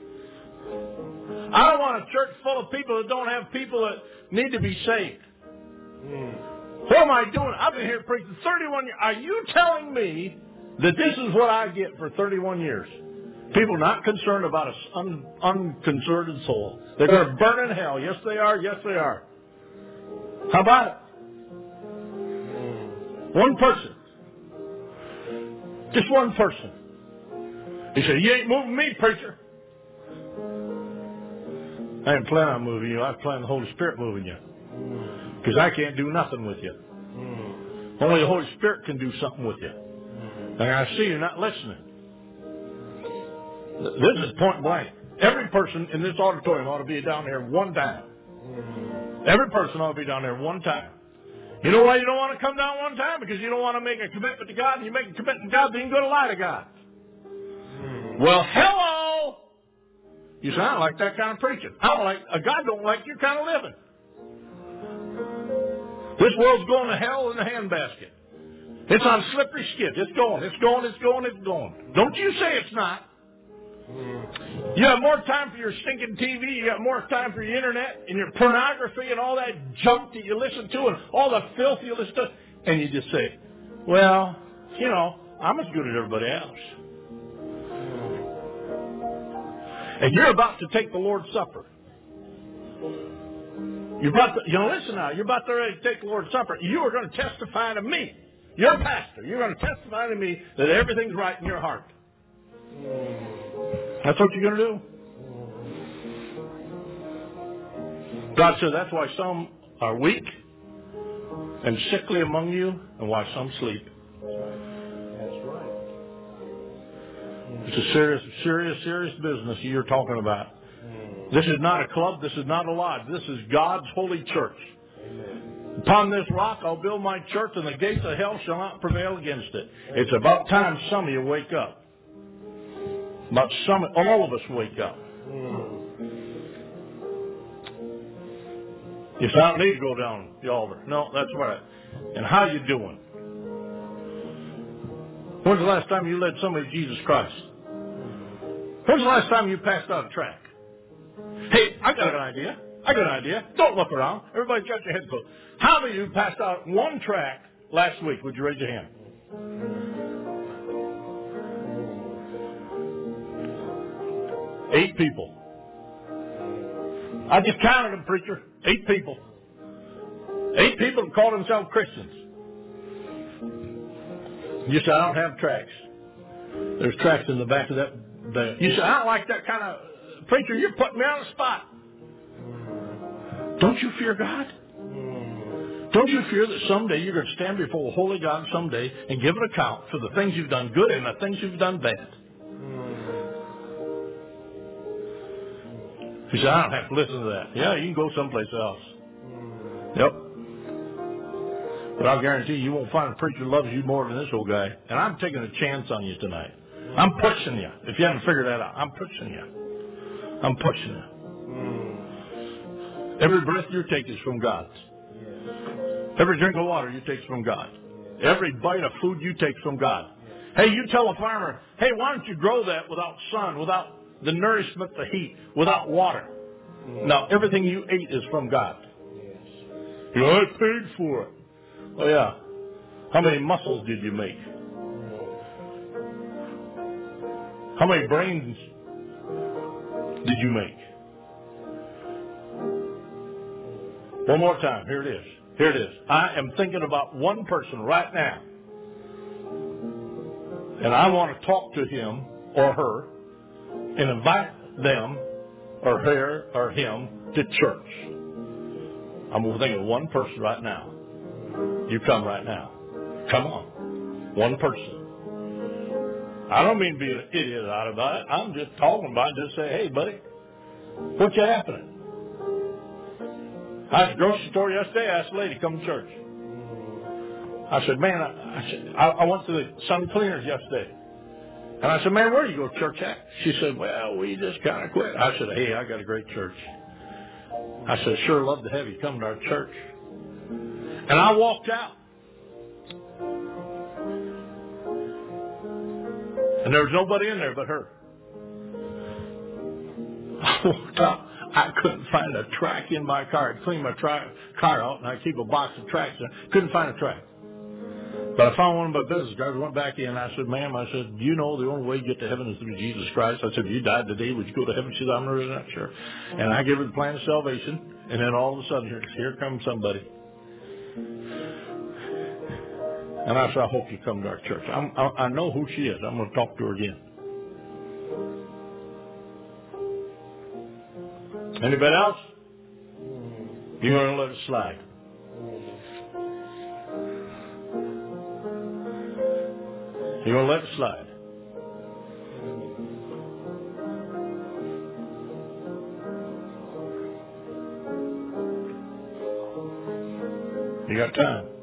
I don't want a church full of people that don't have people that need to be saved. What am I doing? I've been here preaching 31 years. Are you telling me that this is what I get for 31 years? People not concerned about an unconcerted soul. They're going to burn in hell. Yes, they are. Yes, they are. How about it? One person. Just one person. He said, you ain't moving me, preacher. I ain't planning on moving you. I plan the Holy Spirit moving you. Because I can't do nothing with you. Only the Holy Spirit can do something with you. And I see you're not listening. This is point blank. Every person in this auditorium ought to be down here one time. Every person ought to be down there one time. You know why you don't want to come down one time? Because you don't want to make a commitment to God. And you make a commitment to God, then you go to lie to God. Well, hello! You say, I don't like that kind of preaching. God don't like your kind of living. This world's going to hell in a handbasket. It's on slippery skids. It's going. Don't you say it's not. You have more time for your stinking TV. You got more time for your internet and your pornography and all that junk that you listen to and all the filth you listen to. And you just say, well, I'm as good as everybody else. And you're about to take the Lord's Supper. You're about to, listen now, you're about to ready to take the Lord's Supper. You are going to testify to me. You're a pastor. You're going to testify to me that everything's right in your heart. That's what you're going to do. God said that's why some are weak and sickly among you and why some sleep. That's right. It's a serious business you're talking about. This is not a club. This is not a lodge. This is God's holy church. Amen. Upon this rock I'll build my church, and the gates of hell shall not prevail against it. It's about time some of you wake up. All of us wake up. You say, I don't need to go down the altar. No, that's right. And how you doing? When's the last time you led somebody to Jesus Christ? When's the last time you passed out a tract? Hey, I got an idea. Don't look around. Everybody's got your head closed. How many of you passed out one tract last week? Would you raise your hand? 8 people. I just counted them, preacher. 8 people. 8 people that call themselves Christians. You say, I don't have tracts. There's tracts in the back of that. You say, I don't like that kind of... Preacher, you're putting me on the spot. Don't you fear God? Don't you fear that someday you're going to stand before a holy God someday and give an account for the things you've done good and the things you've done bad? He said, I don't have to listen to that. Yeah, you can go someplace else. Yep. But I'll guarantee you won't find a preacher who loves you more than this old guy. And I'm taking a chance on you tonight. I'm pushing you. If you haven't figured that out, I'm pushing you. Every breath you take is from God. Every drink of water you take is from God. Every bite of food you take is from God. Hey, you tell a farmer, hey, why don't you grow that without sun, without the nourishment, the heat, without water? Now, everything you ate is from God. You know, I paid for it. Oh, yeah. How many muscles did you make? How many brains did you make? One more time. Here it is. I am thinking about one person right now. And I want to talk to him or her and invite them or her or him to church. I'm going to think of one person right now. You come right now. Come on. One person. I don't mean to be an idiot about it. I'm just talking about it. Just say, hey, buddy, what's happening? I was at the grocery store yesterday. I asked a lady, come to church. I said, man, I went to the Sun Cleaners yesterday. And I said, man, where do you go to church at? She said, well, we just kind of quit. I said, hey, I got a great church. I said, sure love to have you come to our church. And I walked out. And there was nobody in there but her. I walked out. I couldn't find a track in my car. I'd clean my car out, and I keep a box of tracks there. Couldn't find a track. But I found one of my business cards, went back in, and I said, ma'am, I said, do you know the only way you get to heaven is through Jesus Christ? I said, if you died today, would you go to heaven? She said, I'm really not sure. And I gave her the plan of salvation, and then all of a sudden, here comes somebody. And I said, I hope you come to our church. I know who she is. I'm going to talk to her again. Anybody else? You're going to let it slide. You're going to let it slide. You got time.